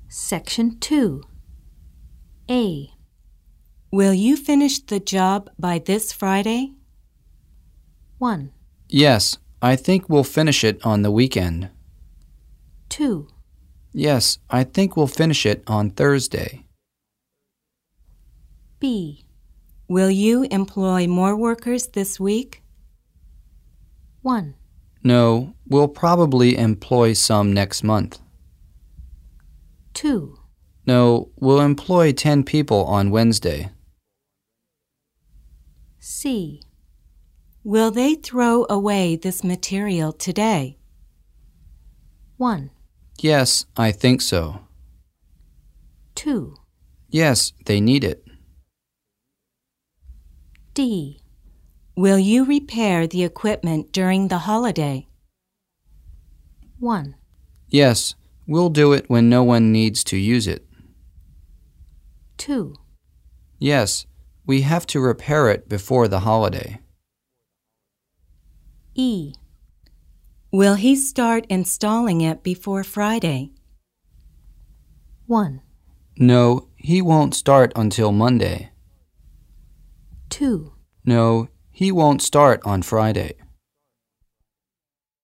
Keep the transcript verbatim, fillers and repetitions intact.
Section two. A. Will you finish the job by this Friday? one. Yes, I think we'll finish it on the weekend. two. Yes, I think we'll finish it on Thursday. B. Will you employ more workers this week? one. No, we'll probably employ some next month. two. No, we'll employ ten people on Wednesday. C. Will they throw away this material today? one. Yes, I think so. two. Yes, they need it. D. Will you repair the equipment during the holiday? one. Yes, we'll do it when no one needs to use it. two. Yes, we have to repair it before the holiday. E. Will he start installing it before Friday? one. No, he won't start until Monday. two. No, he won't start on Friday.